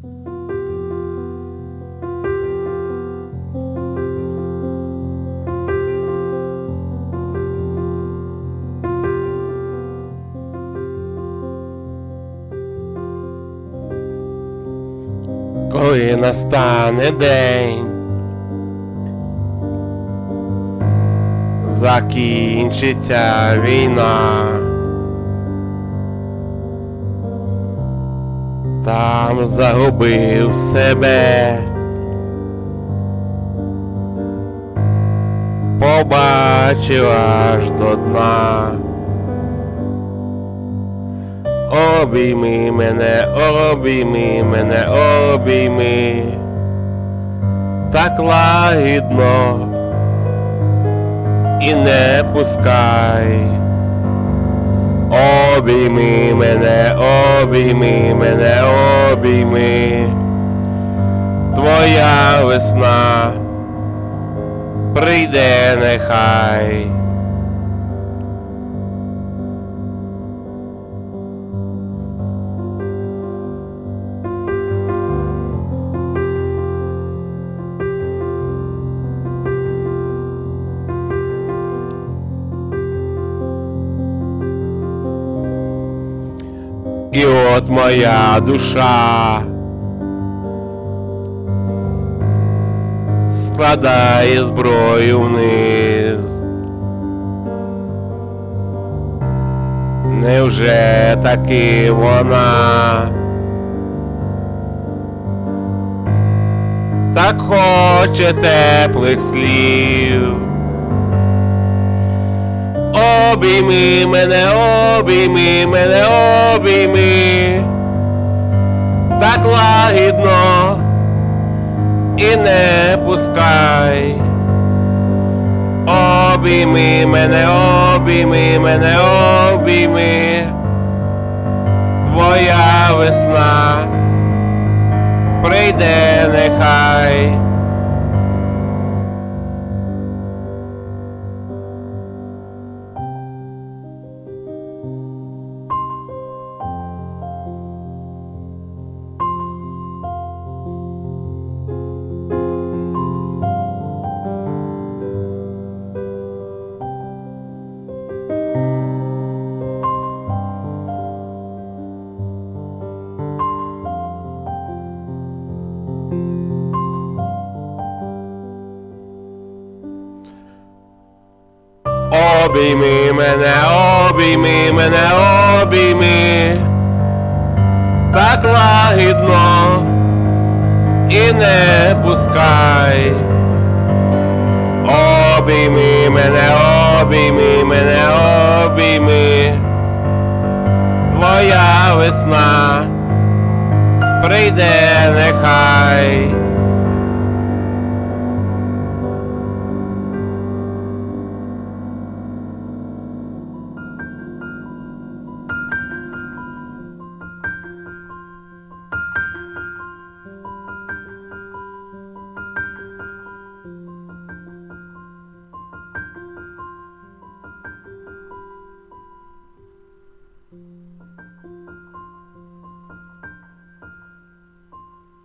Коли настане день, закінчиться війна, там загубив себе, побачив аж до дна. Обійми мене, обійми мене, обійми, так лагідно і не пускай. Обійми мене, обійми мене, обійми, твоя весна прийде нехай. І от моя душа складає зброю вниз. Невже таки вона так хоче теплих слів? Обійми мене, обійми мене, обійми, так лагідно і не пускай. Обійми мене, обійми мене, обійми, твоя весна прийде нехай. Обійми мене, обійми мене, обійми, так лагідно і не пускай. Обійми мене, обійми мене, обійми, твоя весна прийде нехай.